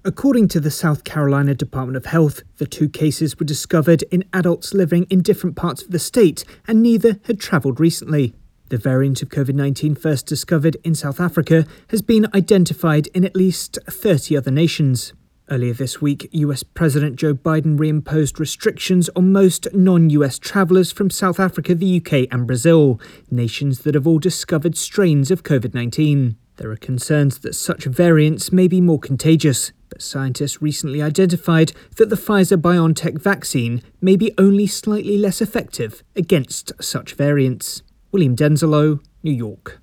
According to the South Carolina Department of Health, the two cases were discovered in adults living in different parts of the state, and neither had travelled recently. The variant of COVID-19 first discovered in South Africa has been identified in at least 30 other nations. Earlier this week, US President Joe Biden reimposed restrictions on most non-US travellers from South Africa, the UK and Brazil, nations that have all discovered strains of COVID-19. There are concerns that such variants may be more contagious, but scientists recently identified that the Pfizer-BioNTech vaccine may be only slightly less effective against such variants. William Denzelo, New York.